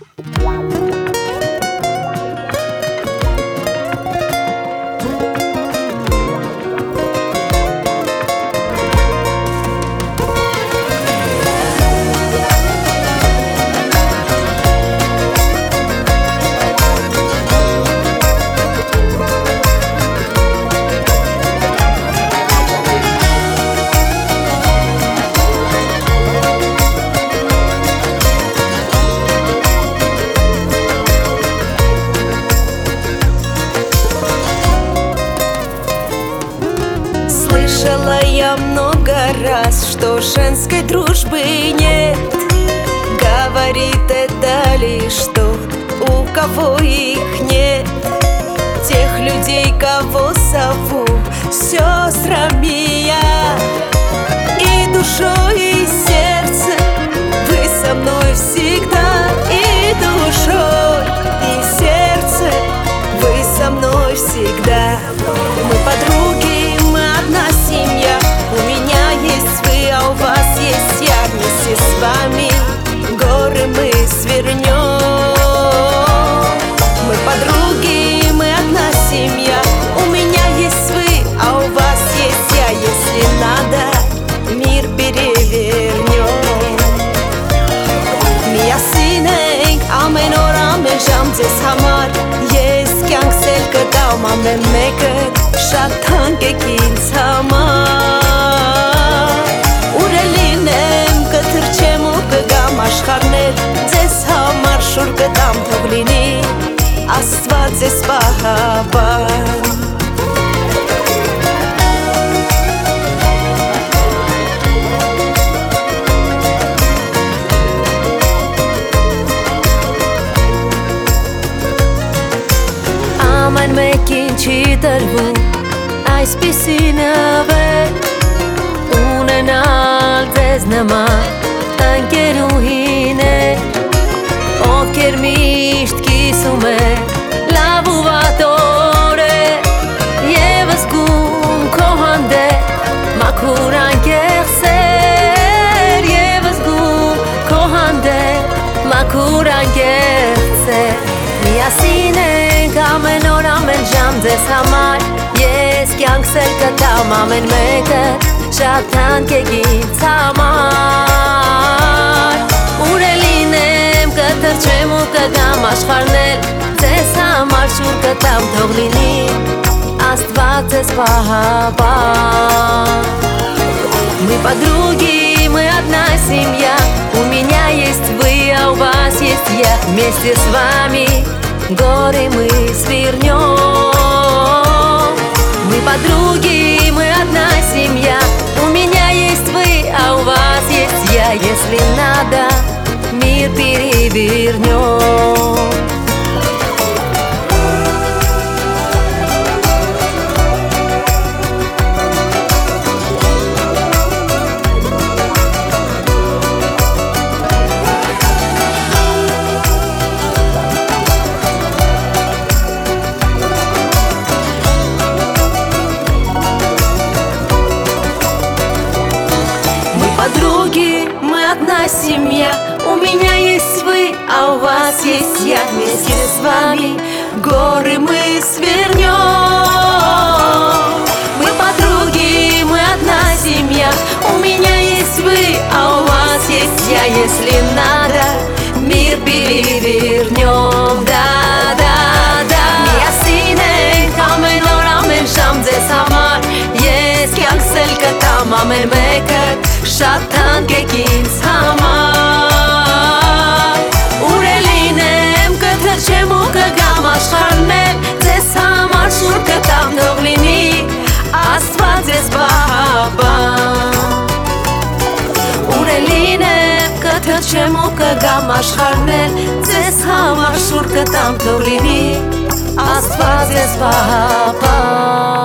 Слышала я много раз, что женской дружбы нет. Говорит это лишь тот, у кого их нет. Тех людей, кого зову сестрами я, и душой, и сердцем вы со мной всегда. И душой, и сердцем вы со мной всегда. Мы подруги, мы одна семья. У меня есть вы, а у вас есть я. Вместе с вами горы мы свернем. Мы подруги, мы одна семья. У меня есть вы, а у вас есть я. Если надо, мир перевернем. Միասին ամեն օր ամեն ժամ ձեզ համար ես կյանքս էլ կտամ ամեն մեկը շատ թանկ ինձ համար ուր էլ լինեմ կթրջեմ ու կգամ աշխարհներ ձեզ համար շուր կտամ թող լինի Աստված ձեզ պահապան Ամեն մեկին չի տրվում այսպիսի նվեր ունենալ ձեզ նման ընկերուհիներ ովքեր միշտ կիսում են լավ ու վատ օրեր և զգում քո հանդեպ մաքուր անկեղծեր և զգում քո հանդեպ մաքուր անկեղծեր Միասին ենք ամեն օր ամեն ժամ ձեզ համար ես կյանքս էլ կտամ ամեն մեկը շատ թանկ է ինձ համար ուր էլ լինեմ կթրջեմ ու կգամ աշխարհներ ձեզ համար շուր կտամ թող լինի Աստված ձեզ պահապան Мы подруги, мы одна семья У меня есть вы, а у вас есть я Вместе с вами горы мы свернем Мы подруги, мы одна семья У меня есть вы, а у вас есть я Если надо, мир перевернем Подруги, мы одна семья У меня есть вы, а у вас есть я Вместе с вами горы мы свернем Мы подруги, мы одна семья У меня есть вы, а у вас есть я Если надо, мир перевернем Да-да-да Միասին ենք ամեն օր ամեն ժամ ձեզ համար Ես կյանքս էլ կտամ ամեն մեկը Շատ թանկ եք ինձ համար Ուր էլ լինեմ կթրջեմ ու կգամ աշխարհներ Ձեզ համար շուր կտամ թող լինի Աստված ձեզ պահապան Ուր էլ լինեմ կթրջեմ ու կգամ աշխարհներ Ձեզ համար շուր կտամ թող լինի Աստված ձեզ պահապան